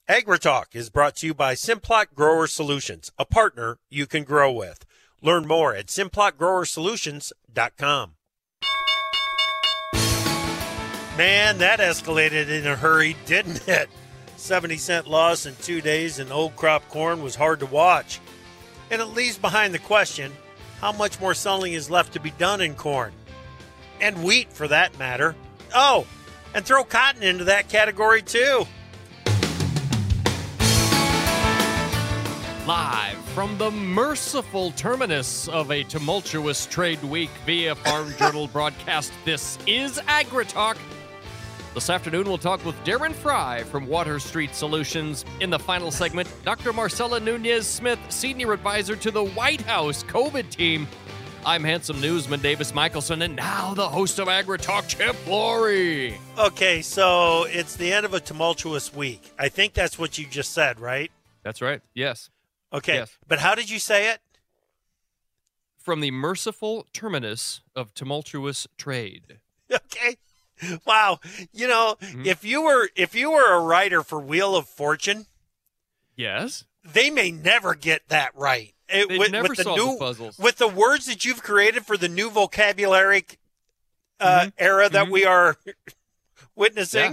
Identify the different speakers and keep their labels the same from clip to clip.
Speaker 1: AgriTalk is brought to you by Simplot Grower Solutions, a partner you can grow with. Learn more at simplotgrowersolutions.com. Man, that escalated in a hurry, didn't it? 70-cent loss in 2 days in old crop corn was hard to watch. And it leaves behind the question, how much more selling is left to be done in corn? And wheat, for that matter. Oh, and throw cotton into that category, too.
Speaker 2: Live from the merciful terminus of a tumultuous trade week via Farm Journal broadcast, this is AgriTalk. This afternoon, we'll talk with Darren Fry from Water Street Solutions. In the final segment, Dr. Marcella Nunez-Smith, Senior Advisor to the White House COVID team. I'm handsome newsman Davis Michelson, and now the host of AgriTalk, Chip Flory.
Speaker 1: Okay, so it's the end of a tumultuous week. I think that's what you just said, right?
Speaker 2: That's right, yes.
Speaker 1: Okay,
Speaker 2: yes.
Speaker 1: But how did you say it?
Speaker 2: From the merciful terminus of tumultuous trade.
Speaker 1: Okay. Wow. You know, if you were a writer for Wheel of Fortune,
Speaker 2: yes, that
Speaker 1: may never get that right.
Speaker 2: They never solve the puzzles.
Speaker 1: With the words that you've created for the new vocabulary era that we are witnessing.
Speaker 2: Yeah.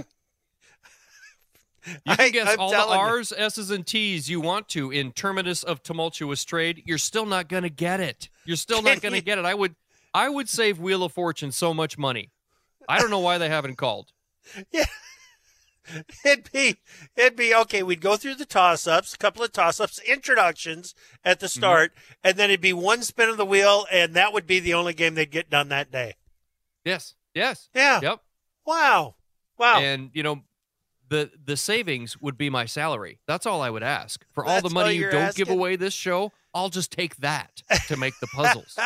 Speaker 2: You can guess all the R's, S's, and T's you want to in terminus of tumultuous trade. You're still not going to get it. You're still not going to get it. I would save Wheel of Fortune so much money. I don't know why they haven't called.
Speaker 1: Yeah. It'd be okay. We'd go through the toss-ups, a couple of toss-ups, introductions at the start, and then it'd be one spin of the wheel, and that would be the only game they'd get done that day.
Speaker 2: Yes.
Speaker 1: Yeah.
Speaker 2: Yep.
Speaker 1: Wow.
Speaker 2: And, you know, the savings would be my salary. That's all I would ask. For all the money you don't give away this show, I'll just take that to make the puzzles.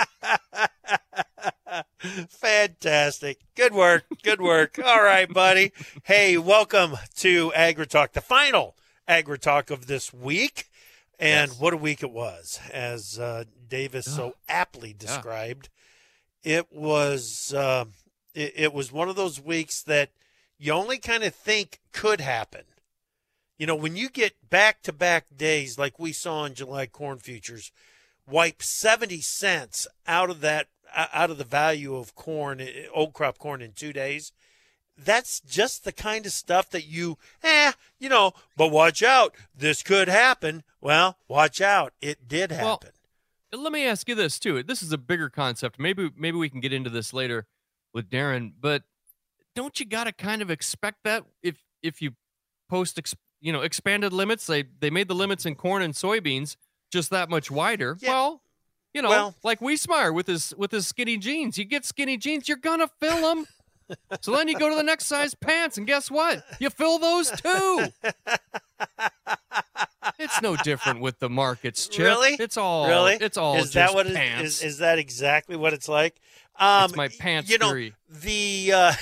Speaker 1: Fantastic. Good work. All right, buddy. Hey, welcome to AgriTalk, the final AgriTalk of this week. And what a week it was, as Davis so aptly described. It was it was one of those weeks that you only kind of think could happen. You know, when you get back-to-back days like we saw in July corn futures, wipe 70 cents out of the value of corn, old crop corn in 2 days, that's just the kind of stuff that but watch out. This could happen. Well, watch out. It did happen.
Speaker 2: Well, let me ask you this, too. This is a bigger concept. Maybe we can get into this later with Darren, but don't you got to kind of expect that if you post expanded limits? They made the limits in corn and soybeans just that much wider.
Speaker 1: Yeah.
Speaker 2: Well, like Wiesmeyer with his skinny jeans. You get skinny jeans, you're gonna fill them. So then you go to the next size pants, and guess what? You fill those too. It's no different with the markets, Chip.
Speaker 1: Really?
Speaker 2: It's all
Speaker 1: is
Speaker 2: just
Speaker 1: that what
Speaker 2: pants.
Speaker 1: Is that exactly what it's like?
Speaker 2: It's my pants theory.
Speaker 1: The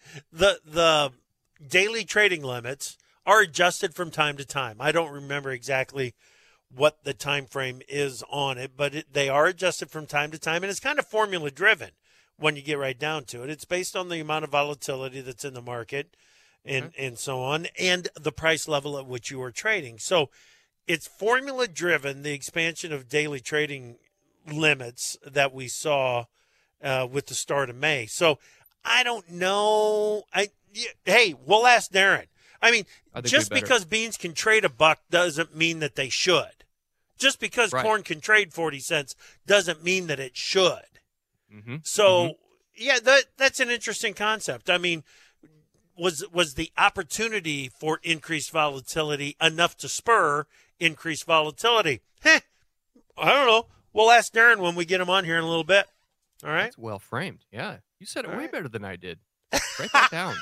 Speaker 1: daily trading limits are adjusted from time to time. I don't remember exactly what the time frame is on it, but they are adjusted from time to time, and it's kind of formula driven when you get right down to it. It's based on the amount of volatility that's in the market and so on, and the price level at which you are trading. So it's formula driven, the expansion of daily trading limits that we saw with the start of May. So I don't know. Hey, we'll ask Darren. I mean, just because beans can trade $1 doesn't mean that they should. Just because corn can trade 40 cents doesn't mean that it should. So, that's an interesting concept. I mean, was the opportunity for increased volatility enough to spur increased volatility? I don't know. We'll ask Darren when we get him on here in a little bit. All right?
Speaker 2: That's well framed. Yeah. You said it way better than I did. Write that down.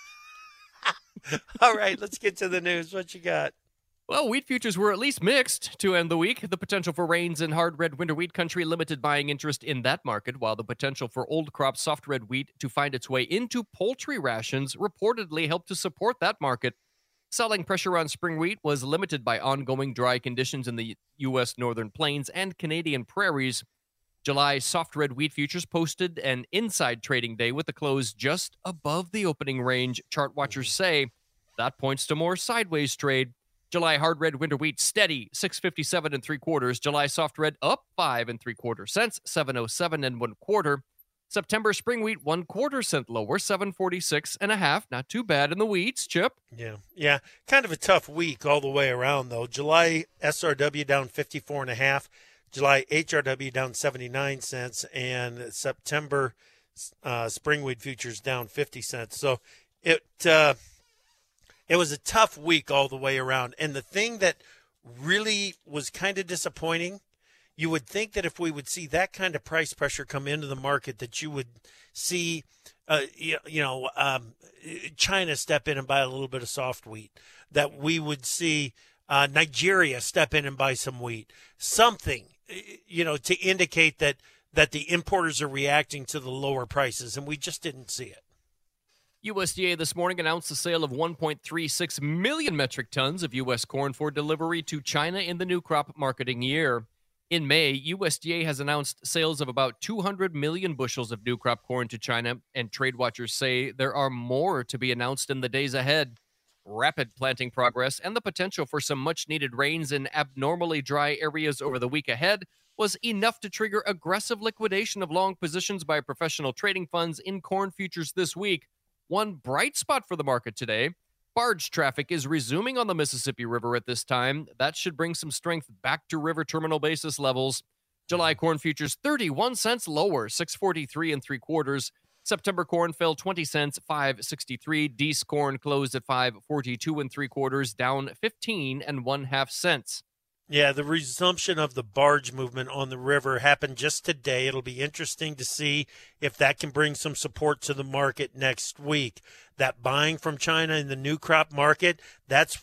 Speaker 1: All right, let's get to the news. What you got?
Speaker 2: Well, wheat futures were at least mixed to end the week. The potential for rains in hard red winter wheat country limited buying interest in that market, while the potential for old crop soft red wheat to find its way into poultry rations reportedly helped to support that market. Selling pressure on spring wheat was limited by ongoing dry conditions in the U.S. northern plains and Canadian prairies. July soft red wheat futures posted an inside trading day with the close just above the opening range. Chart watchers say that points to more sideways trade. July hard red winter wheat steady, 657 3/4. July soft red up 5 3/4 cents, 707 1/4. September spring wheat 1/4 cent lower, 746 1/2. Not too bad in the wheats, Chip.
Speaker 1: Yeah. Kind of a tough week all the way around, though. July SRW down 54 1/2. July HRW down 79 cents, and September spring wheat futures down 50 cents. So it was a tough week all the way around. And the thing that really was kind of disappointing, you would think that if we would see that kind of price pressure come into the market, that you would see, China step in and buy a little bit of soft wheat, that we would see Nigeria step in and buy some wheat, something, to indicate that the importers are reacting to the lower prices, and we just didn't see it.
Speaker 2: USDA this morning announced the sale of 1.36 million metric tons of U.S. corn for delivery to China in the new crop marketing year. In May, USDA has announced sales of about 200 million bushels of new crop corn to China, and trade watchers say there are more to be announced in the days ahead. Rapid planting progress and the potential for some much-needed rains in abnormally dry areas over the week ahead was enough to trigger aggressive liquidation of long positions by professional trading funds in corn futures this week. One bright spot for the market today: barge traffic is resuming on the Mississippi River at this time. That should bring some strength back to river terminal basis levels. July corn futures 31 cents lower, 643 3/4. September corn fell 20 cents, 563. Deese corn closed at 542 3/4, down 15 1/2 cents.
Speaker 1: Yeah, the resumption of the barge movement on the river happened just today. It'll be interesting to see if that can bring some support to the market next week. That buying from China in the new crop market, that's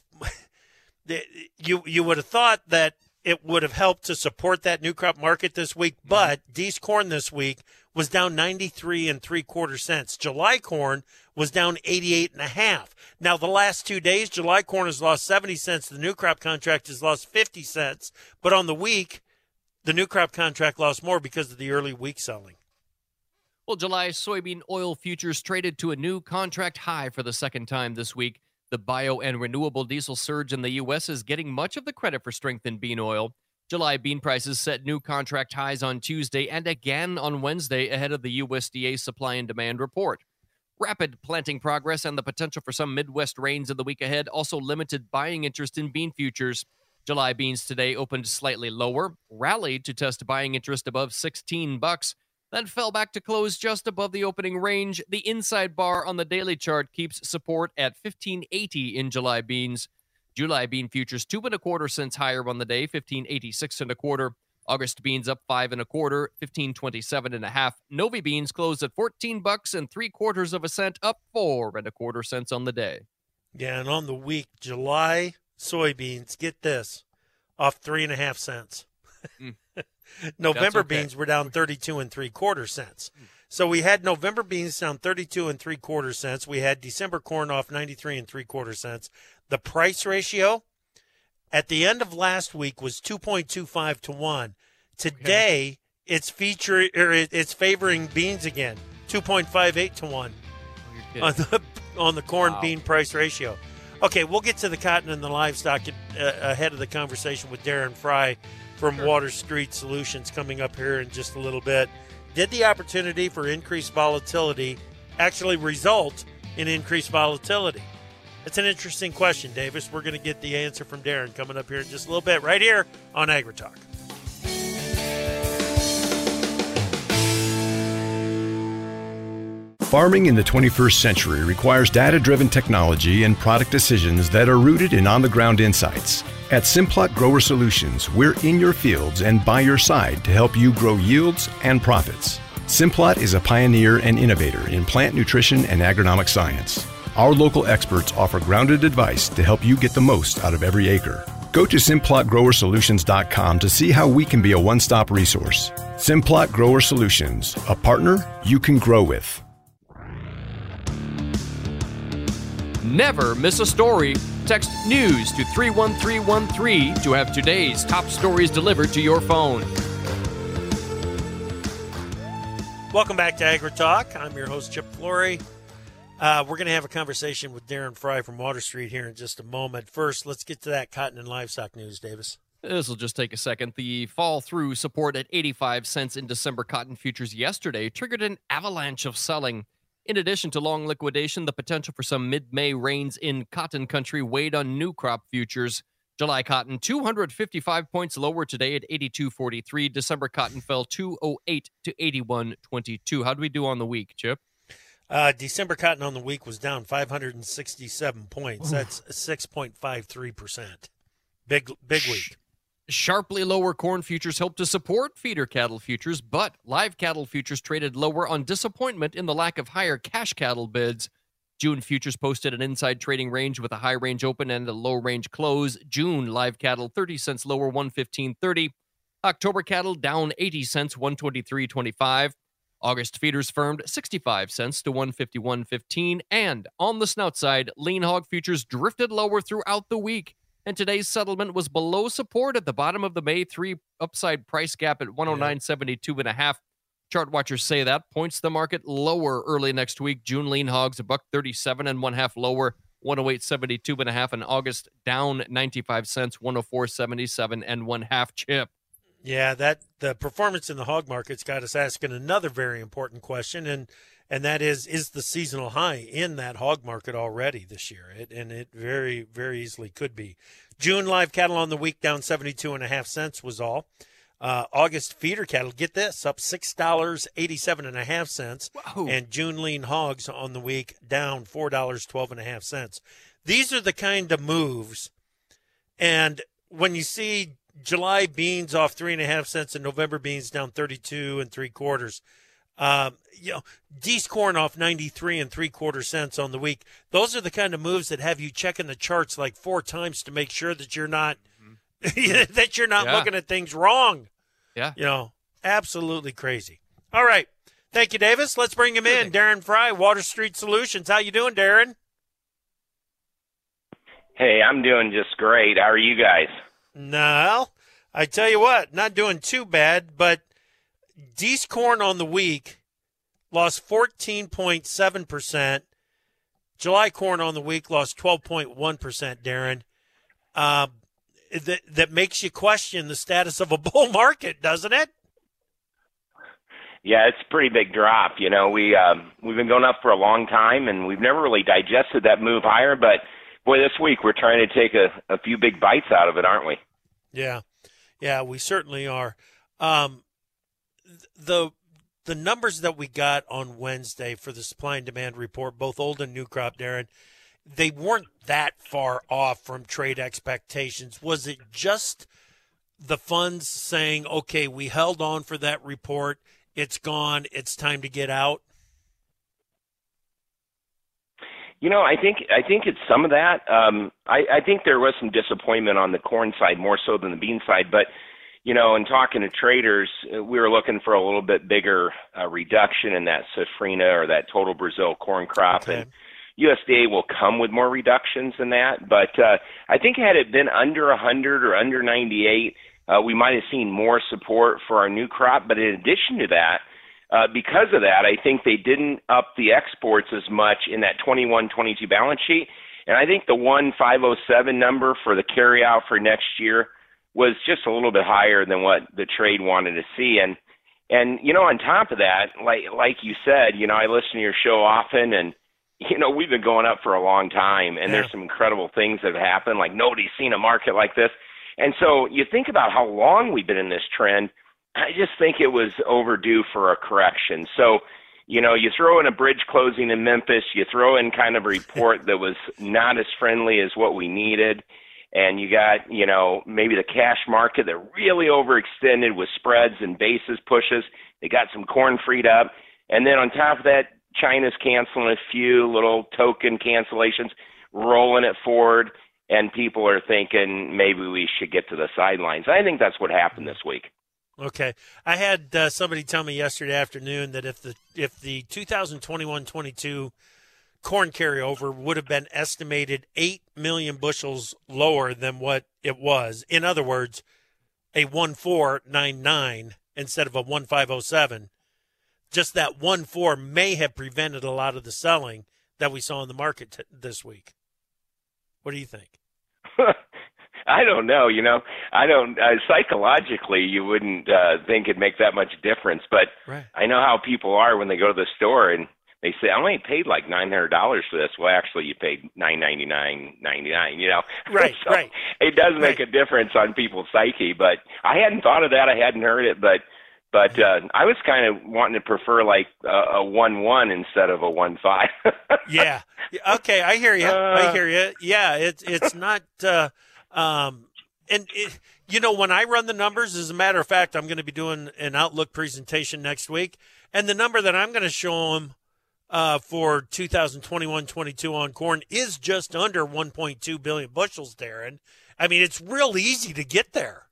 Speaker 1: you would have thought that it would have helped to support that new crop market this week, but Deese corn this week was down 93 3/4 cents. July corn was down 88 1/2. Now, the last 2 days, July corn has lost 70 cents. The new crop contract has lost 50 cents. But on the week, the new crop contract lost more because of the early week selling.
Speaker 2: Well, July soybean oil futures traded to a new contract high for the second time this week. The bio and renewable diesel surge in the U.S. is getting much of the credit for strength in bean oil. July bean prices set new contract highs on Tuesday and again on Wednesday ahead of the USDA supply and demand report. Rapid planting progress and the potential for some Midwest rains in the week ahead also limited buying interest in bean futures. July beans today opened slightly lower, rallied to test buying interest above $16, then fell back to close just above the opening range. The inside bar on the daily chart keeps support at $15.80 in July beans. July bean futures 2 1/4 cents higher on the day, $15.86 1/4. August beans up 5 1/4, $15.27 1/2. Novi beans closed at $14 3/4 cents, up 4 1/4 cents on the day.
Speaker 1: Yeah, and on the week, July soybeans, get this, off 3 1/2 cents. November beans were down 32 3/4 cents. So we had November beans down 32 3/4 cents. We had December corn off 93 3/4 cents. The price ratio at the end of last week was 2.25 to 1. Today, it's favoring beans again, 2.58 to 1 on the corn bean price ratio. Okay, we'll get to the cotton and the livestock ahead of the conversation with Darren Fry from Water Street Solutions coming up here in just a little bit. Did the opportunity for increased volatility actually result in increased volatility? It's an interesting question, Davis. We're going to get the answer from Darren coming up here in just a little bit right here on AgriTalk.
Speaker 3: Farming in the 21st century requires data-driven technology and product decisions that are rooted in on-the-ground insights. At Simplot Grower Solutions, we're in your fields and by your side to help you grow yields and profits. Simplot is a pioneer and innovator in plant nutrition and agronomic science. Our local experts offer grounded advice to help you get the most out of every acre. Go to SimplotGrowerSolutions.com to see how we can be a one-stop resource. Simplot Grower Solutions, a partner you can grow with.
Speaker 2: Never miss a story. Text NEWS to 31313 to have today's top stories delivered to your phone.
Speaker 1: Welcome back to AgriTalk. I'm your host, Chip Flory. We're going to have a conversation with Darren Fry from Water Street here in just a moment. First, let's get to that cotton and livestock news, Davis.
Speaker 2: This will just take a second. The fall through support at 85 cents in December cotton futures yesterday triggered an avalanche of selling. In addition to long liquidation, the potential for some mid-May rains in cotton country weighed on new crop futures. July cotton 255 points lower today at 82.43. December cotton fell 208 to 81.22. How do we do on the week, Chip?
Speaker 1: December cotton on the week was down 567 points. That's 6.53%. Big week.
Speaker 2: Sharply lower corn futures helped to support feeder cattle futures, but live cattle futures traded lower on disappointment in the lack of higher cash cattle bids. June futures posted an inside trading range with a high range open and a low range close. June live cattle 30 cents lower, 115.30. October cattle down 80 cents, 123.25. August feeders firmed 65 cents to 151.15. And on the snout side, lean hog futures drifted lower throughout the week. And today's settlement was below support at the bottom of the May 3 upside price gap at 109.72.5. Chart watchers say that points the market lower early next week. June lean hogs $1.37 and 1/2 lower, 108.72.5. And August down 95 cents, 104.77 and 1/2. Chip.
Speaker 1: Yeah, the performance in the hog market's got us asking another very important question, and that is the seasonal high in that hog market already this year? It very, very easily could be. June live cattle on the week down 72.5 cents was all. August feeder cattle, get this, up $6.87.5.
Speaker 2: Wow.
Speaker 1: And June lean hogs on the week down $4.12.5. These are the kind of moves. And when you see July beans off 3.5 cents and November beans down 32 3/4, D's corn off 93 3/4 cents on the week. Those are the kind of moves that have you checking the charts like 4 times to make sure that you're not that you're not looking at things wrong.
Speaker 2: Yeah.
Speaker 1: Absolutely crazy. All right. Thank you, Davis. Let's bring him in. Darren Fry, Water Street Solutions. How you doing, Darren?
Speaker 4: Hey, I'm doing just great. How are you guys?
Speaker 1: No, I tell you what, not doing too bad, but D's corn on the week lost 14.7%. July corn on the week lost 12.1%, Darren. That makes you question the status of a bull market, doesn't it?
Speaker 4: Yeah, it's a pretty big drop. We've been going up for a long time, and we've never really digested that move higher. But, boy, this week we're trying to take a few big bites out of it, aren't we?
Speaker 1: Yeah, we certainly are. The numbers that we got on Wednesday for the supply and demand report, both old and new crop, Darren, they weren't that far off from trade expectations. Was it just the funds saying, okay, we held on for that report, it's gone, it's time to get out?
Speaker 4: I think it's some of that. I think there was some disappointment on the corn side more so than the bean side. But, in talking to traders, we were looking for a little bit bigger reduction in that safrinha or that total Brazil corn crop.
Speaker 1: Okay.
Speaker 4: And USDA will come with more reductions than that. But I think had it been under 100 or under 98, we might have seen more support for our new crop. But in addition to that, because of that, I think they didn't up the exports as much in that 21-22 balance sheet. And I think the 1,507 number for the carryout for next year was just a little bit higher than what the trade wanted to see. And on top of that, like you said, I listen to your show often, and we've been going up for a long time, and there's some incredible things that have happened. Like nobody's seen a market like this. And so you think about how long we've been in this trend. I just think it was overdue for a correction. So, you throw in a bridge closing in Memphis, you throw in kind of a report that was not as friendly as what we needed, and you got, maybe the cash market that really overextended with spreads and basis pushes. They got some corn freed up. And then on top of that, China's canceling a few little token cancellations, rolling it forward, and people are thinking maybe we should get to the sidelines. I think that's what happened this week.
Speaker 1: Okay. I had somebody tell me yesterday afternoon that if the 2021-22 corn carryover would have been estimated 8 million bushels lower than what it was, in other words, a 1,499 instead of a 1,507, just that 1,4 may have prevented a lot of the selling that we saw in the market this week. What do you think?
Speaker 4: I don't know. I don't. Psychologically, you wouldn't think it'd make that much difference. But
Speaker 1: right.
Speaker 4: I know how people are when they go to the store and they say, "I only paid like $900 for this." Well, actually, you paid $999.99.
Speaker 1: Right.
Speaker 4: So
Speaker 1: right.
Speaker 4: It does make a difference on people's psyche. But I hadn't thought of that. I hadn't heard it. But I was kind of wanting to prefer like a 1-1 instead of a 1-5.
Speaker 1: Yeah. Okay, I hear you. I hear you. Yeah, it's not. When I run the numbers, as a matter of fact, I'm going to be doing an Outlook presentation next week, and the number that I'm going to show them for 2021-22 on corn is just under 1.2 billion bushels, Darren. I mean, it's real easy to get there.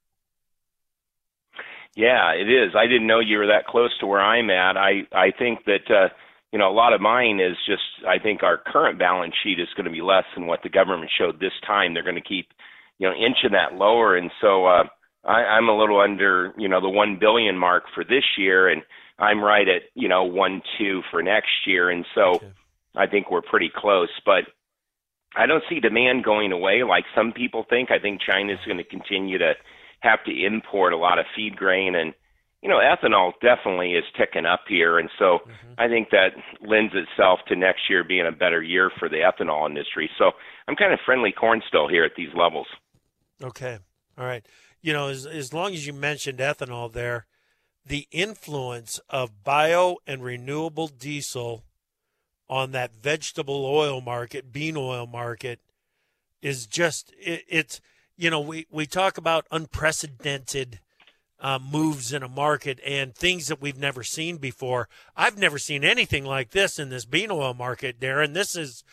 Speaker 4: Yeah, it is. I didn't know you were that close to where I'm at. I think that, a lot of mine is just, I think our current balance sheet is going to be less than what the government showed this time. They're going to keep, inching that lower. And so I'm a little under, the 1 billion mark for this year, and I'm right at, 1.2 for next year. And so
Speaker 1: okay.
Speaker 4: I think we're pretty close. But I don't see demand going away like some people think. I think China's going to continue to have to import a lot of feed grain, and ethanol definitely is ticking up here, and so I think that lends itself to next year being a better year for the ethanol industry. So I'm kind of friendly corn still here at these levels.
Speaker 1: Okay, all right. As long as you mentioned ethanol there, the influence of bio and renewable diesel on that vegetable oil market, bean oil market, is just it's. We talk about unprecedented moves in a market and things that we've never seen before. I've never seen anything like this in this bean oil market, Darren. This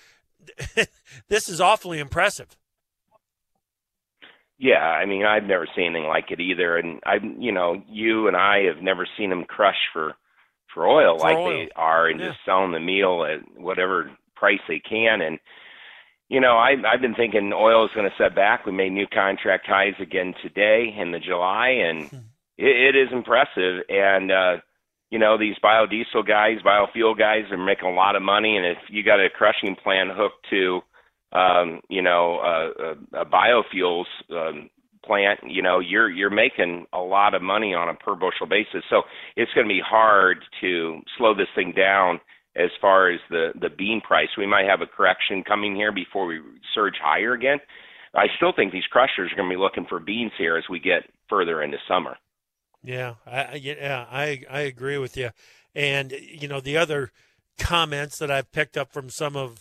Speaker 1: is awfully impressive.
Speaker 4: Yeah, I mean, I've never seen anything like it either, and you and I have never seen them crush for oil like they are, and just selling the meal at whatever price they can. And I've been thinking oil is going to set back. We made new contract highs again today in the July, and it is impressive. And, these biodiesel guys, biofuel guys are making a lot of money. And if you got a crushing plant hooked to, a biofuels plant, you're making a lot of money on a per bushel basis. So it's going to be hard to slow this thing down. As far as the bean price, we might have a correction coming here before we surge higher again. I still think these crushers are going to be looking for beans here as we get further into summer.
Speaker 1: Yeah, I agree with you. And the other comments that I've picked up from some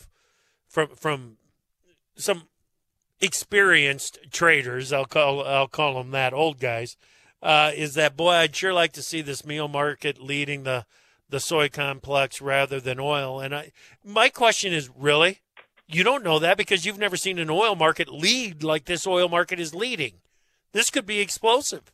Speaker 1: experienced traders, I'll call them that, old guys, is that, boy, I'd sure like to see this meal market leading the soy complex rather than oil. And my question is, really? You don't know that because you've never seen an oil market lead like this oil market is leading. This could be explosive.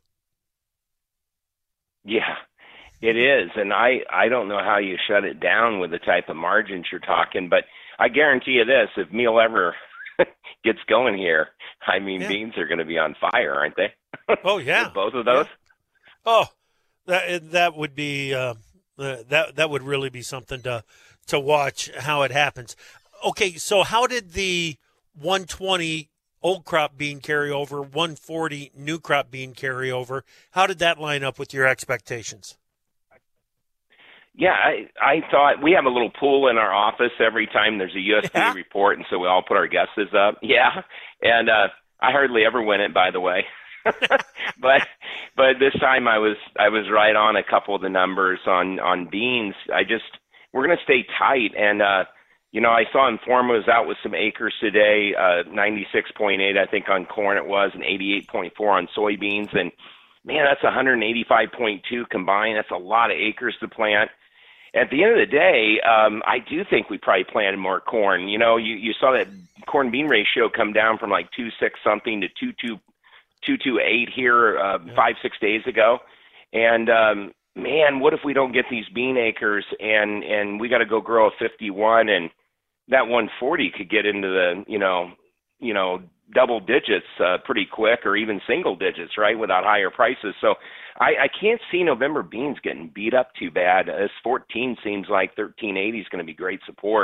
Speaker 4: Yeah, it is. And I don't know how you shut it down with the type of margins you're talking, but I guarantee you this, if meal ever gets going here, I mean, beans are going to be on fire, aren't they?
Speaker 1: Oh, yeah.
Speaker 4: Both of those?
Speaker 1: Yeah. Oh, that would be that would really be something to watch how it happens. Okay, so how did the 120 old crop bean carry over, 140 new crop bean carry over? How did that line up with your expectations?
Speaker 4: Yeah, I thought we have a little pool in our office every time there's a USDA report, and so we all put our guesses up. Yeah, and I hardly ever win it, by the way. but this time I was right on a couple of the numbers on beans. We're going to stay tight, and I saw Informa was out with some acres today, 96.8 I think on corn it was, and 88.4 on soybeans, and man, that's 185.2 combined. That's a lot of acres to plant. At the end of the day, I do think we probably planted more corn. You saw that corn bean ratio come down from like 2.6 something to 2.28 here 5-6 days ago. And man, what if we don't get these bean acres and we got to go grow a 51, and that 140 could get into the double digits pretty quick, or even single digits, right, without higher prices. So I can't see November beans getting beat up too bad. This 14 seems like 1380 is going to be great support.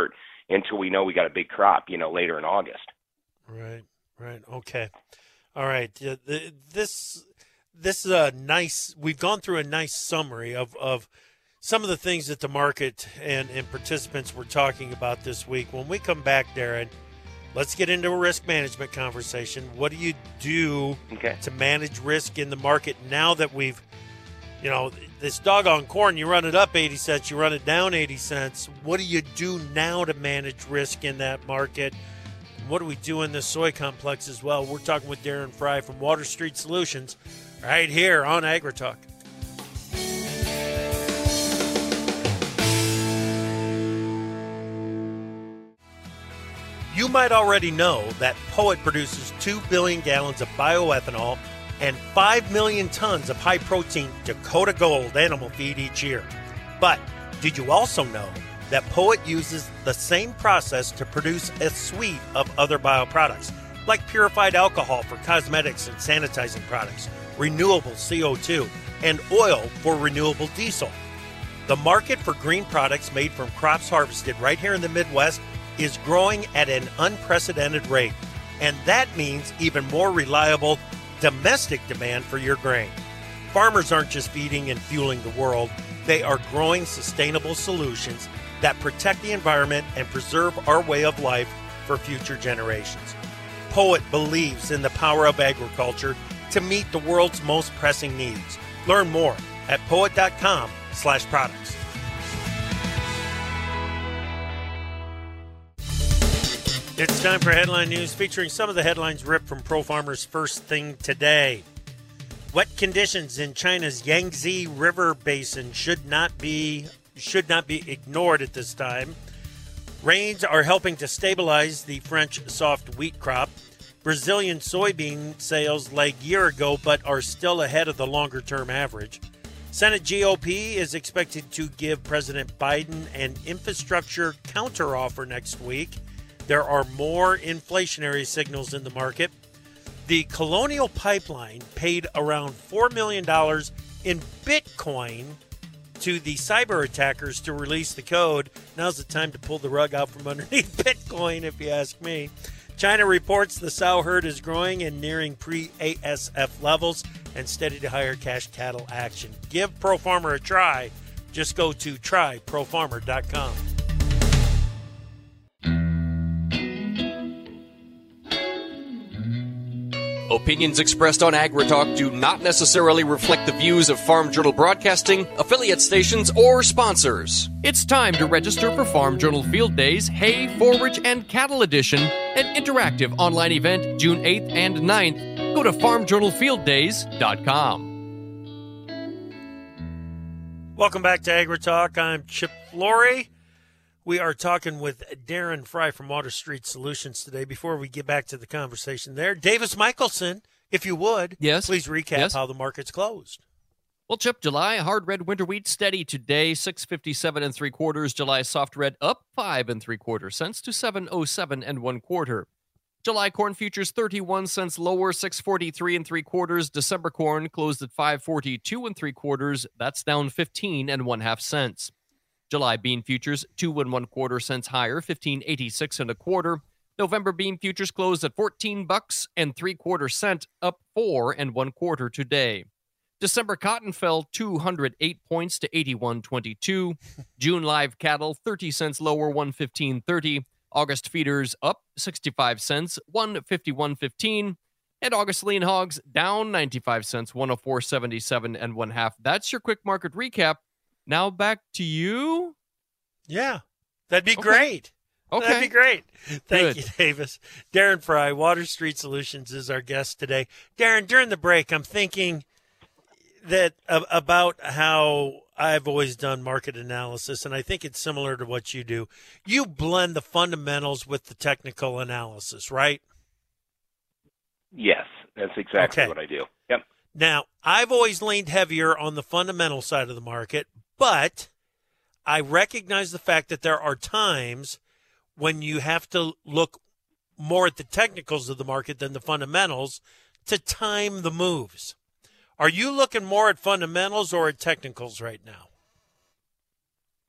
Speaker 4: until we know we got a big crop, later in August.
Speaker 1: Right. Okay. All right. This is a nice. We've gone through a nice summary of some of the things that the market and participants were talking about this week. When we come back, Darren, let's get into a risk management conversation. What do you do to manage risk in the market now that we've, this doggone corn, you run it up 80 cents, you run it down 80 cents. What do you do now to manage risk in that market? What do we do in the soy complex as well? We're talking with Darren Fry from Water Street Solutions right here on AgriTalk. You might already know that Poet produces 2 billion gallons of bioethanol and 5 million tons of high-protein Dakota Gold animal feed each year. But did you also know that Poet uses the same process to produce a suite of other bioproducts, like purified alcohol for cosmetics and sanitizing products, renewable CO2, and oil for renewable diesel? The market for green products made from crops harvested right here in the Midwest is growing at an unprecedented rate, and that means even more reliable domestic demand for your grain. Farmers aren't just feeding and fueling the world, they are growing sustainable solutions that protect the environment and preserve our way of life for future generations. Poet believes in the power of agriculture to meet the world's most pressing needs. Learn more at poet.com/products. It's time for Headline News, featuring some of the headlines ripped from ProFarmer's First Thing Today. Wet conditions in China's Yangtze River Basin should not be ignored at this time. Rains are helping to stabilize the French soft wheat crop. Brazilian soybean sales lagged a year ago but are still ahead of the longer-term average. Senate GOP is expected to give President Biden an infrastructure counteroffer next week. There are more inflationary signals in the market. The Colonial Pipeline paid around $4 million in Bitcoin to the cyber attackers to release the code. Now's the time to pull the rug out from underneath Bitcoin, if you ask me. China reports the sow herd is growing and nearing pre-ASF levels and steady to higher cash cattle action. Give ProFarmer a try. Just go to tryprofarmer.com.
Speaker 2: Opinions expressed on AgriTalk do not necessarily reflect the views of Farm Journal Broadcasting, affiliate stations, or sponsors. It's time to register for Farm Journal Field Days Hay, Forage, and Cattle Edition, an interactive online event June 8th and 9th. Go to farmjournalfielddays.com.
Speaker 1: Welcome back to AgriTalk. I'm Chip Flory. We are talking with Darren Fry from Water Street Solutions today. Before we get back to the conversation there, Davis Michelson, if you would, please recap how the market's closed.
Speaker 2: Well, Chip, July hard red winter wheat steady today, 657 3/4. July soft red up 5 3/4 cents to 707 1/4. July corn futures 31 cents lower, 643 3/4. December corn closed at 542 3/4. That's down 15 1/2 cents. July bean futures 2 1/4 cents higher, 15.86 1/4. November bean futures closed at $14 3/4 cents, up 4 1/4 today. December cotton fell 208 points to 81.22. June live cattle 30 cents lower, 115.30. August feeders up 65 cents, 151.15. And August lean hogs down 95 cents, 104.77 1/2. That's your quick market recap. Now back to you?
Speaker 1: Yeah, that'd be great.
Speaker 2: Okay.
Speaker 1: That'd be great. Thank you, Davis. Darren Fry, Water Street Solutions, is our guest today. Darren, during the break, I'm thinking that about how I've always done market analysis, and I think it's similar to what you do. You blend the fundamentals with the technical analysis, right?
Speaker 4: Yes, that's exactly what I do. Yep.
Speaker 1: Now, I've always leaned heavier on the fundamental side of the market, but I recognize the fact that there are times when you have to look more at the technicals of the market than the fundamentals to time the moves. Are you looking more at fundamentals or at technicals right now?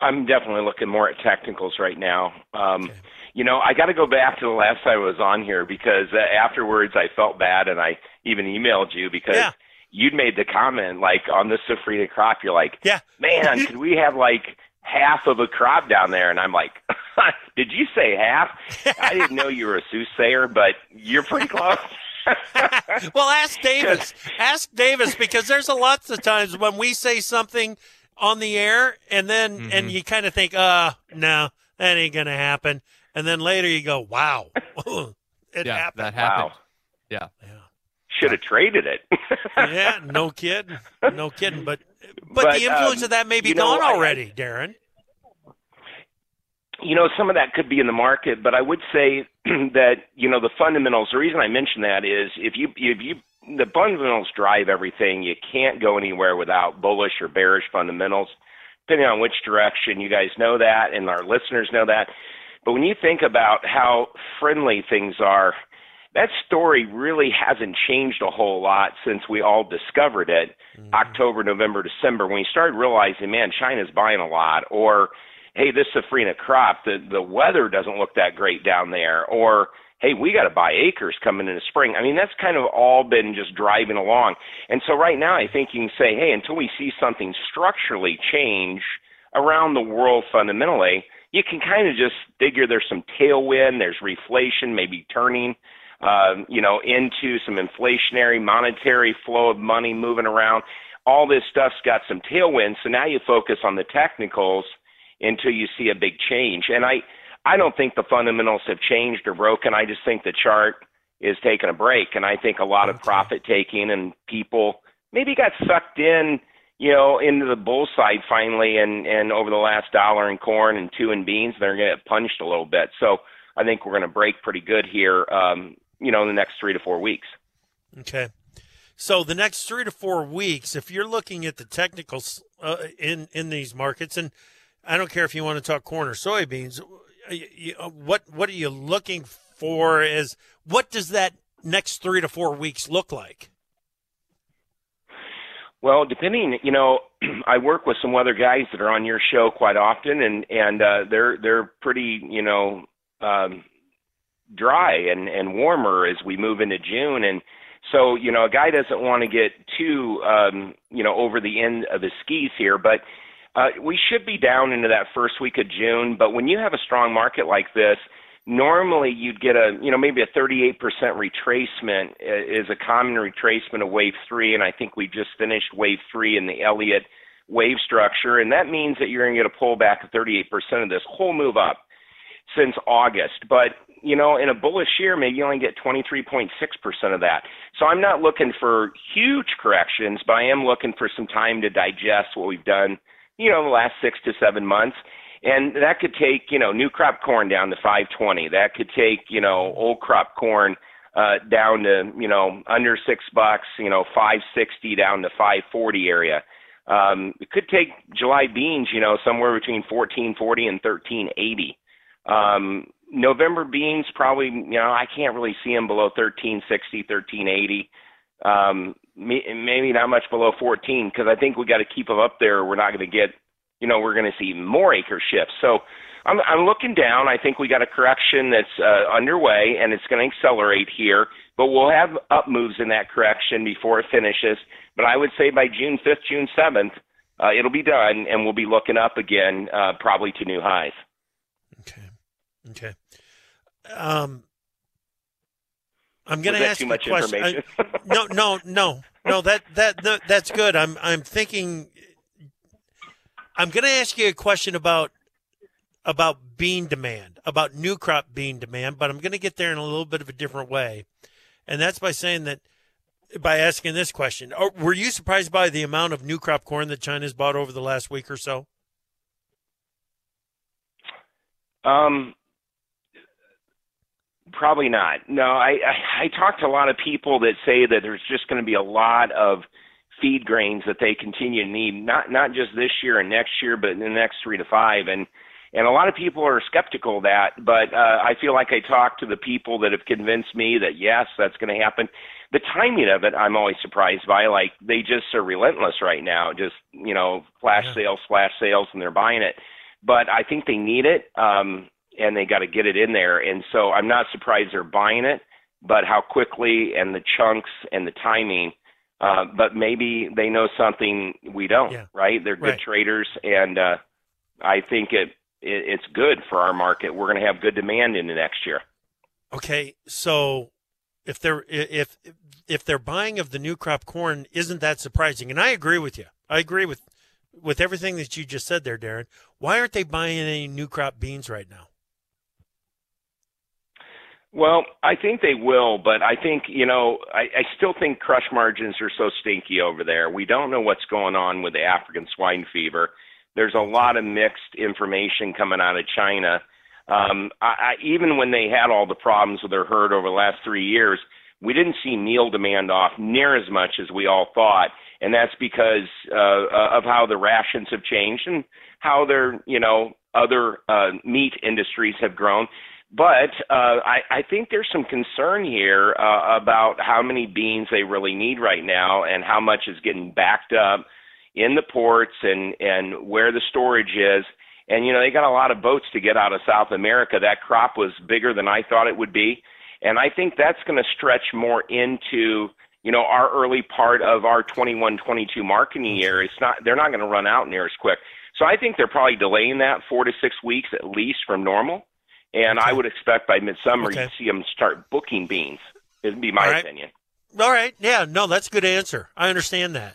Speaker 4: I'm definitely looking more at technicals right now.
Speaker 1: Okay.
Speaker 4: I got to go back to the last time I was on here because afterwards I felt bad, and I even emailed you because you'd made the comment, like, on the safrinha crop, you're like, man, could we have like half of a crop down there? And I'm like, did you say half? I didn't know you were a soothsayer, but you're pretty close.
Speaker 1: Well, ask Davis. Ask Davis, because there's a lots of times when we say something on the air and then and you kind of think, no, that ain't going to happen. And then later you go, wow, it happened.
Speaker 2: That happened.
Speaker 4: Wow.
Speaker 2: Yeah.
Speaker 4: Should have traded it.
Speaker 1: Yeah, no kidding. No kidding. But the influence of that may be gone already, Darren.
Speaker 4: Some of that could be in the market, but I would say that, the fundamentals, the reason I mention that is the fundamentals drive everything. You can't go anywhere without bullish or bearish fundamentals, depending on which direction. You guys know that, and our listeners know that. But when you think about how friendly things are, that story really hasn't changed a whole lot since we all discovered it, October, November, December, when we started realizing, man, China's buying a lot, or, hey, this safrinha crop, the weather doesn't look that great down there, or, hey, we got to buy acres coming into spring. I mean, that's kind of all been just driving along. And so right now I think you can say, hey, until we see something structurally change around the world fundamentally, you can kind of just figure there's some tailwind, there's reflation, maybe turning, into some inflationary monetary flow of money moving around. All this stuff's got some tailwind. So now you focus on the technicals until you see a big change. And I don't think the fundamentals have changed or broken. I just think the chart is taking a break. And I think a lot of profit taking and people maybe got sucked in, into the bull side finally, and over the last $1 in corn and $2 in beans, they're going to get punched a little bit. So I think we're going to break pretty good here, in the next 3 to 4 weeks.
Speaker 1: Okay. So the next 3 to 4 weeks, if you're looking at the technicals in these markets, and I don't care if you want to talk corn or soybeans, what are you looking for? What does that next 3 to 4 weeks look like?
Speaker 4: Well, depending, I work with some weather guys that are on your show quite often, and they're pretty, dry and warmer as we move into June. And so, a guy doesn't want to get too, over the end of his skis here, but we should be down into that first week of June. But when you have a strong market like this, normally you'd get maybe a 38% retracement is a common retracement of wave 3. And I think we just finished wave 3 in the Elliott wave structure. And that means that you're going to get a pullback of 38% of this whole move up since August. But, in a bullish year, maybe you only get 23.6% of that. So I'm not looking for huge corrections, but I am looking for some time to digest what we've done, the last 6 to 7 months. And that could take, new crop corn down to 520. That could take, old crop corn down to, under $6, 560 down to 540 area. It could take July beans, somewhere between 1440 and 1380. November beans probably, I can't really see them below 1360, 1380. Maybe not much below 14, because I think we got to keep them up there. We're not going to get, we're going to see more acre shifts. So I'm looking down. I think we got a correction that's underway, and it's going to accelerate here. But we'll have up moves in that correction before it finishes. But I would say by June 5th, June 7th, it'll be done, and we'll be looking up again, probably to new highs.
Speaker 1: Okay. I'm going to ask you a question. No. That's good. I'm thinking. I'm going to ask you a question about bean demand, about new crop bean demand, but I'm going to get there in a little bit of a different way, and that's by asking this question: were you surprised by the amount of new crop corn that China's bought over the last week or so?
Speaker 4: Probably not. No, I talked to a lot of people that say that there's just going to be a lot of feed grains that they continue to need, not just this year and next year, but in the next 3 to 5. And a lot of people are skeptical of that, but I feel like I talked to the people that have convinced me that, yes, that's going to happen. The timing of it, I'm always surprised by. Like, they just are relentless right now, just, flash sales, and they're buying it. but I think they need it, and they got to get it in there. And so I'm not surprised they're buying it, but how quickly and the chunks and the timing. But maybe they know something we don't, right? They're good traders, and I think it's good for our market. We're going to have good demand into next year.
Speaker 1: Okay, so if they're buying of the new crop corn, isn't that surprising? And I agree with you. I agree with everything that you just said there, Darren. Why aren't they buying any new crop beans right now?
Speaker 4: Well, I think they will, but I think, I still think crush margins are so stinky over there. We don't know what's going on with the African swine fever. There's a lot of mixed information coming out of China. Even when they had all the problems with their herd over the last 3 years, we didn't see meal demand off near as much as we all thought, and that's because of how the rations have changed and how their, other meat industries have grown. But I think there's some concern here about how many beans they really need right now and how much is getting backed up in the ports and where the storage is. And, they got a lot of boats to get out of South America. That crop was bigger than I thought it would be. And I think that's going to stretch more into, our early part of our 21-22 marketing year. They're not going to run out near as quick. So I think they're probably delaying that 4 to 6 weeks at least from normal. And I would expect by midsummer you'd see them start booking beans. It'd be my opinion.
Speaker 1: All right. Yeah, no, that's a good answer. I understand that.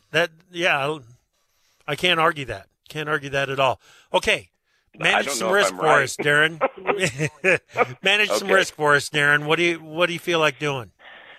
Speaker 1: I can't argue that. Can't argue that at all. Okay. Manage some risk for us, Darren. Manage some risk for us, Darren. What do you feel like doing?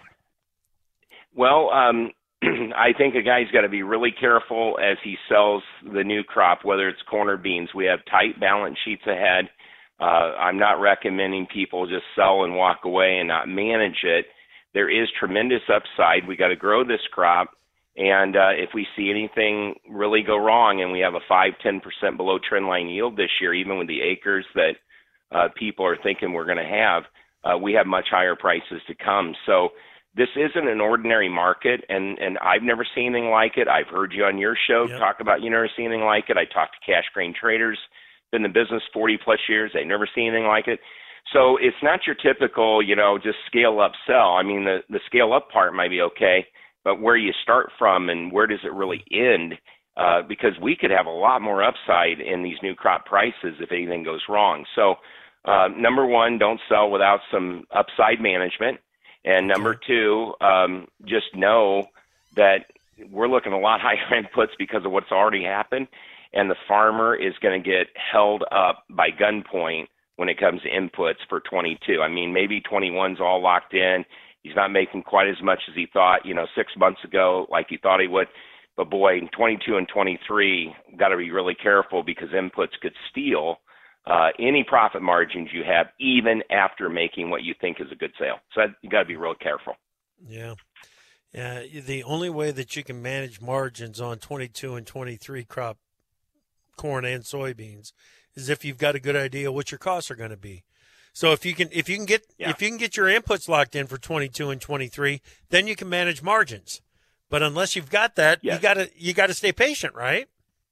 Speaker 4: Well, I think a guy's got to be really careful as he sells the new crop, whether it's corn or beans. We have tight balance sheets ahead. I'm not recommending people just sell and walk away and not manage it. There is tremendous upside. We got to grow this crop. And if we see anything really go wrong and we have a 5-10% below trend line yield this year, even with the acres that people are thinking we're going to have, we have much higher prices to come. So this isn't an ordinary market, and I've never seen anything like it. I've heard you on your show talk about you never seen anything like it. I talked to cash grain traders, been in the business 40-plus years. They've never seen anything like it. So it's not your typical, just scale up sell. I mean, the scale up part might be okay, but where you start from and where does it really end? Because we could have a lot more upside in these new crop prices if anything goes wrong. So number one, don't sell without some upside management. And number two, just know that we're looking at a lot higher inputs because of what's already happened. And the farmer is going to get held up by gunpoint when it comes to inputs for 22. I mean, maybe 21's all locked in. He's not making quite as much as he thought, 6 months ago, like he thought he would. But boy, in 22 and 23, got to be really careful because inputs could steal any profit margins you have, even after making what you think is a good sale. So you got to be real careful.
Speaker 1: Yeah. Yeah. The only way that you can manage margins on 22 and 23 crop corn and soybeans is if you've got a good idea what your costs are going to be. So if you can get your inputs locked in for 22 and 23, then you can manage margins. But unless you've got that, you got to stay patient, right?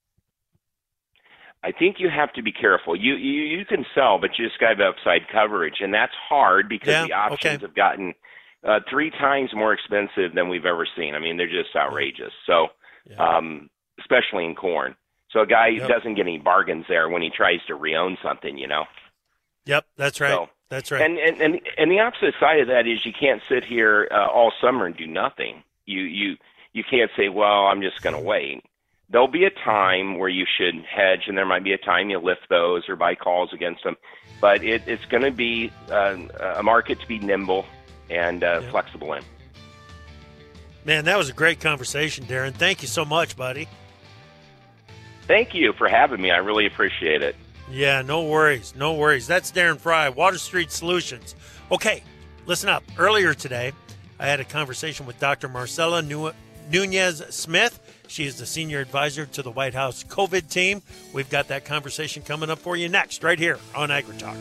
Speaker 4: I think you have to be careful. You can sell, but you just got to have upside coverage, and that's hard because the options have gotten 3 times more expensive than we've ever seen. I mean, they're just outrageous. So, especially in corn. So a guy doesn't get any bargains there when he tries to re-own something,
Speaker 1: Yep, that's right.
Speaker 4: So,
Speaker 1: that's right.
Speaker 4: And the opposite side of that is you can't sit here all summer and do nothing. You can't say, well, I'm just going to wait. There'll be a time where you should hedge, and there might be a time you lift those or buy calls against them. But it's going to be a market to be nimble and flexible in.
Speaker 1: Man, that was a great conversation, Darren. Thank you so much, buddy.
Speaker 4: Thank you for having me. I really appreciate it.
Speaker 1: Yeah, no worries. No worries. That's Darren Fry, Water Street Solutions. Okay, listen up. Earlier today, I had a conversation with Dr. Marcela Nunez-Smith. She is the senior advisor to the White House COVID team. We've got that conversation coming up for you next, right here on AgriTalk.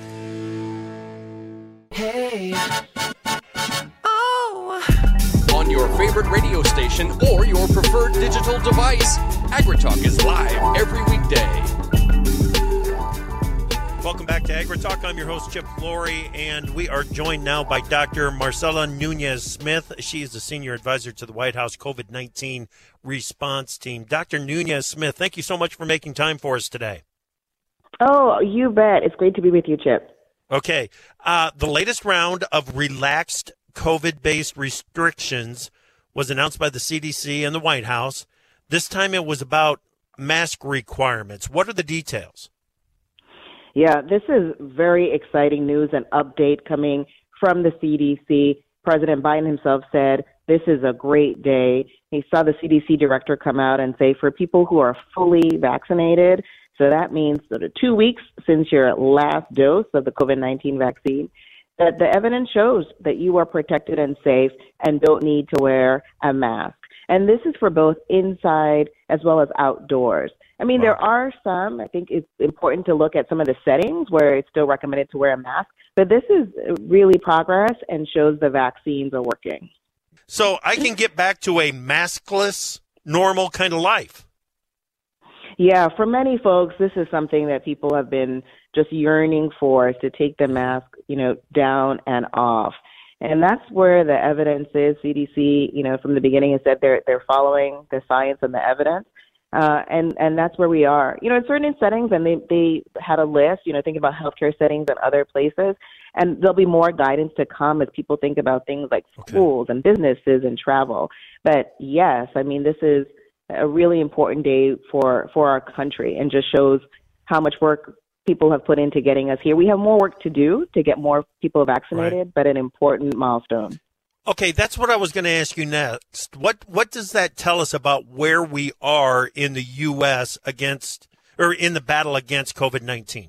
Speaker 5: Hey.
Speaker 2: On your favorite radio station or your preferred digital device, AgriTalk is live every weekday.
Speaker 1: Welcome back to AgriTalk. I'm your host, Chip Flory, and we are joined now by Dr. Marcela Nunez-Smith. She is the Senior Advisor to the White House COVID-19 Response Team. Dr. Nunez-Smith, thank you so much for making time for us today.
Speaker 5: Oh, you bet. It's great to be with you, Chip.
Speaker 1: Okay. The latest round of relaxed COVID-based restrictions was announced by the CDC and the White House. This time it was about mask requirements. What are the details?
Speaker 5: Yeah, this is very exciting news and update coming from the CDC. President Biden himself said, this is a great day. He saw the CDC director come out and say, for people who are fully vaccinated, so that means sort of 2 weeks since your last dose of the COVID-19 vaccine, that the evidence shows that you are protected and safe and don't need to wear a mask. And this is for both inside as well as outdoors. I mean, there are some, I think it's important to look at some of the settings where it's still recommended to wear a mask, but this is really progress and shows the vaccines are working.
Speaker 1: So I can get back to a maskless, normal kind of life.
Speaker 5: Yeah, for many folks, this is something that people have been just yearning for, is to take the mask, down and off. And that's where the evidence is. CDC, from the beginning has said they're following the science and the evidence. And that's where we are. In certain settings, and they had a list, think about healthcare settings and other places, and there'll be more guidance to come as people think about things like schools and businesses and travel. But yes, I mean, this is a really important day for our country and just shows how much work people have put into getting us here. We have more work to do to get more people vaccinated, but an important milestone.
Speaker 1: Okay, that's what I was going to ask you next. What does that tell us about where we are in the U.S. in the battle against COVID-19?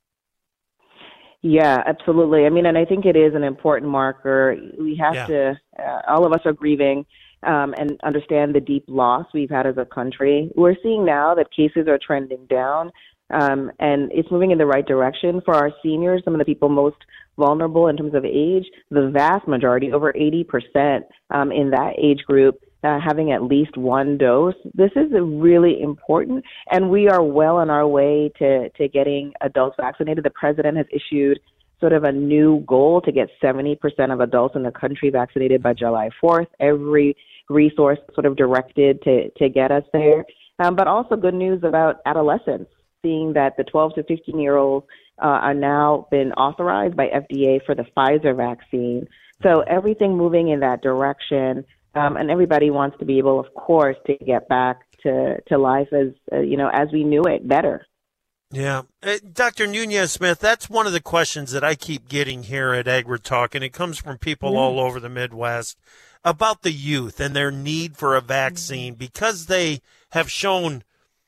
Speaker 5: Yeah, absolutely. I mean, and I think it is an important marker. We have to, all of us are grieving and understand the deep loss we've had as a country. We're seeing now that cases are trending down, and it's moving in the right direction for our seniors, some of the people most vulnerable in terms of age. The vast majority, over 80% in that age group, having at least one dose. This is really important, and we are well on our way to getting adults vaccinated. The president has issued sort of a new goal to get 70% of adults in the country vaccinated by July 4th. Every resource sort of directed to get us there. But also good news about adolescents, seeing that the 12 to 15-year-olds are now been authorized by FDA for the Pfizer vaccine. So everything moving in that direction, and everybody wants to be able, of course, to get back to life as we knew it better.
Speaker 1: Yeah. Dr. Nunez-Smith, that's one of the questions that I keep getting here at AgriTalk, and it comes from people all over the Midwest, about the youth and their need for a vaccine because they have shown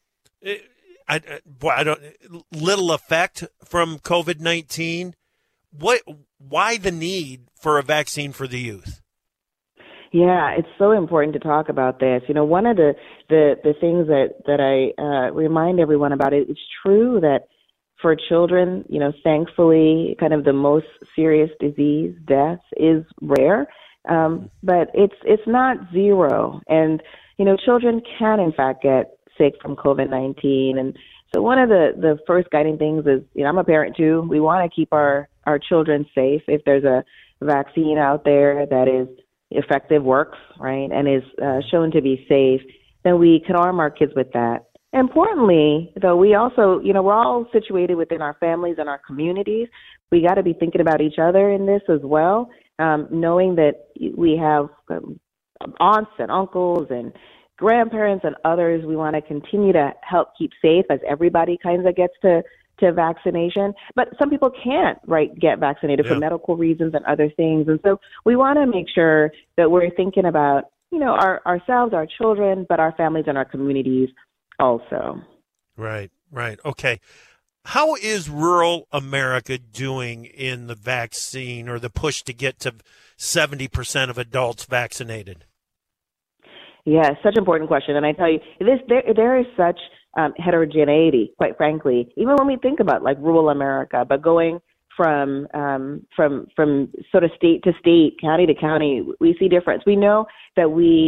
Speaker 1: little effect from COVID-19. Why the need for a vaccine for the youth?
Speaker 5: Yeah, it's so important to talk about this. One of the things that I remind everyone about, it's true that for children, thankfully, kind of the most serious disease, death, is rare, but it's not zero. And, children can, in fact, get sick from COVID-19. And so one of the first guiding things is, I'm a parent too. We want to keep our children safe. If there's a vaccine out there that is effective, works, right, and is shown to be safe, then we can arm our kids with that. Importantly, though, we also, we're all situated within our families and our communities. We got to be thinking about each other in this as well, knowing that we have aunts and uncles and grandparents and others we want to continue to help keep safe as everybody kind of gets to vaccination. But some people can't, get vaccinated for medical reasons and other things. And so we want to make sure that we're thinking about, ourselves, our children, but our families and our communities also.
Speaker 1: Right. Okay. How is rural America doing in the vaccine or the push to get to 70% of adults vaccinated?
Speaker 5: Yeah, such an important question. And I tell you, there is such heterogeneity, quite frankly, even when we think about rural America, but going from sort of state to state, county to county, we see difference. We know that we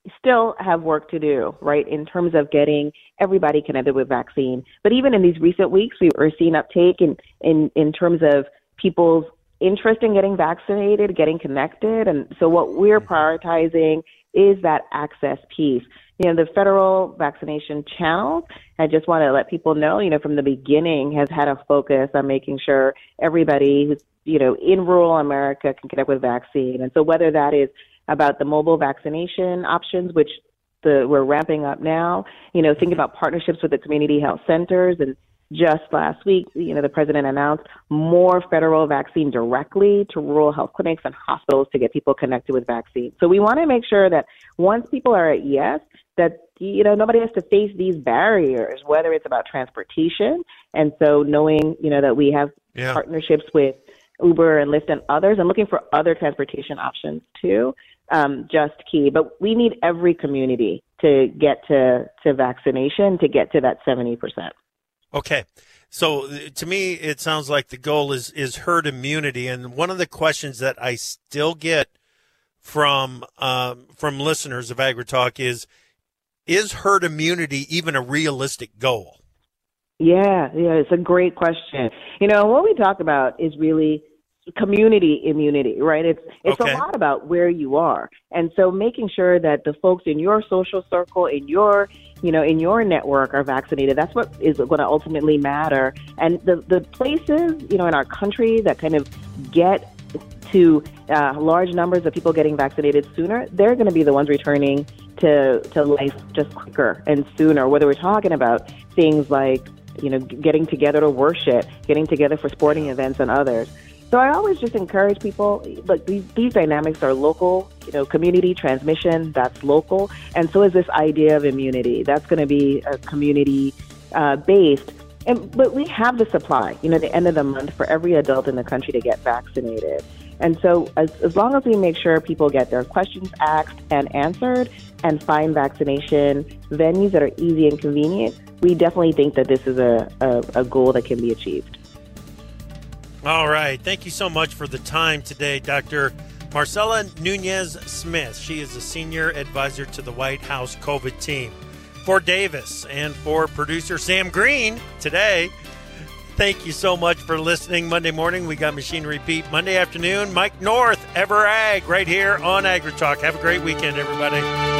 Speaker 5: still have work to do, right, in terms of getting everybody connected with vaccine. But even in these recent weeks, we were seeing uptake in terms of people's interest in getting vaccinated, getting connected. And so what we're prioritizing is that access piece. The federal vaccination channel, I just want to let people know, from the beginning has had a focus on making sure everybody who's, in rural America can connect with vaccine. And so whether that is about the mobile vaccination options, which we're ramping up now, thinking about partnerships with the community health centers. And just last week, the president announced more federal vaccine directly to rural health clinics and hospitals to get people connected with vaccine. So we want to make sure that once people are at yes, that, nobody has to face these barriers, whether it's about transportation. And so knowing, that we have partnerships with Uber and Lyft and others, and looking for other transportation options too, just key. But we need every community to get to vaccination to get to that 70%.
Speaker 1: Okay. So to me, it sounds like the goal is herd immunity. And one of the questions that I still get from listeners of AgriTalk is herd immunity even a realistic goal?
Speaker 5: Yeah, it's a great question. What we talk about is really community immunity, right? It's okay. A lot about where you are. And so making sure that the folks in your social circle, in your network are vaccinated, that's what is going to ultimately matter. And the places, in our country that kind of get to large numbers of people getting vaccinated sooner, they're going to be the ones returning to life just quicker and sooner, whether we're talking about things like, getting together to worship, getting together for sporting events and others. So I always just encourage people, look, these dynamics are local, community transmission, that's local. And so is this idea of immunity. That's going to be a community based. But we have the supply, the end of the month for every adult in the country to get vaccinated. And so as long as we make sure people get their questions asked and answered and find vaccination venues that are easy and convenient, we definitely think that this is a goal that can be achieved.
Speaker 1: All right. Thank you so much for the time today, Dr. Marcela Nunez-Smith. She is a senior advisor to the White House COVID team. For Davis and for producer Sam Green today, thank you so much for listening. Monday morning, we got Machine Repeat. Monday afternoon, Mike North, Ever Ag, right here on AgriTalk. Have a great weekend, everybody.